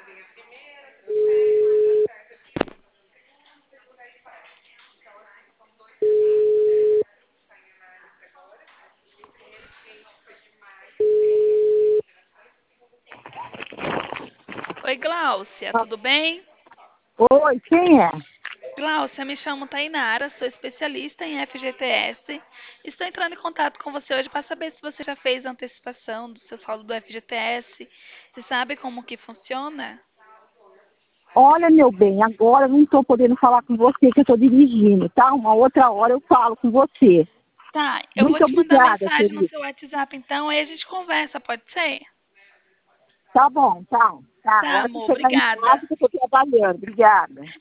Oi, Gláucia, tudo bem? Oi, quem é? Gláucia, me chamo Tainara, sou especialista em FGTS. Estou entrando em contato com você hoje para saber se você já fez a antecipação do seu saldo do FGTS. Você sabe como que funciona? Olha, meu bem, agora eu não estou podendo falar com você que eu estou dirigindo, tá? Uma outra hora eu falo com você. Tá, eu vou Muito te mandar obrigada, mensagem no querida. seu WhatsApp então, aí a gente conversa, pode ser? Tá bom, tá. Tá, Tá, agora que amor, chegar em obrigada. casa que eu estou trabalhando. Obrigada.